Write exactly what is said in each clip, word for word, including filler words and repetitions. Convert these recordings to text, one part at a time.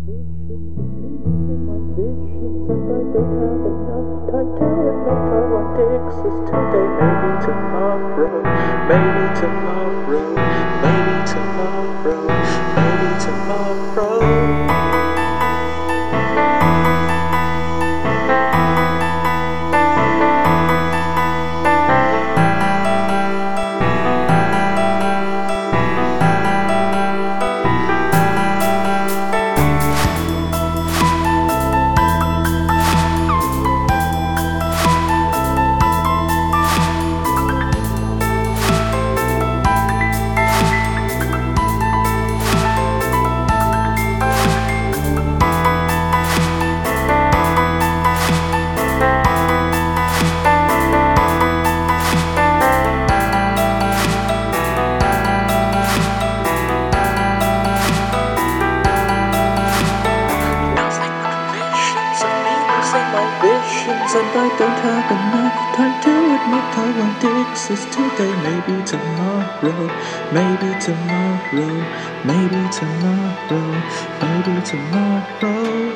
visions of me losing my visions, and I don't have enough time to admit I want access today. Maybe tomorrow, maybe tomorrow, maybe tomorrow, maybe tomorrow. Visions, and I don't have enough time to admit I want access today. Maybe tomorrow, maybe tomorrow, maybe tomorrow, maybe tomorrow.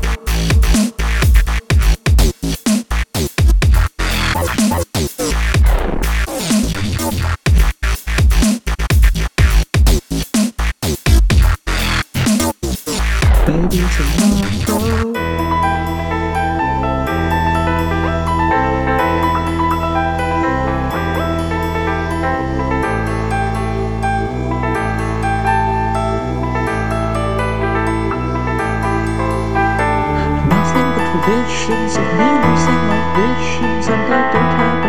Maybe tomorrow. Visions of me losing my visions, and I don't have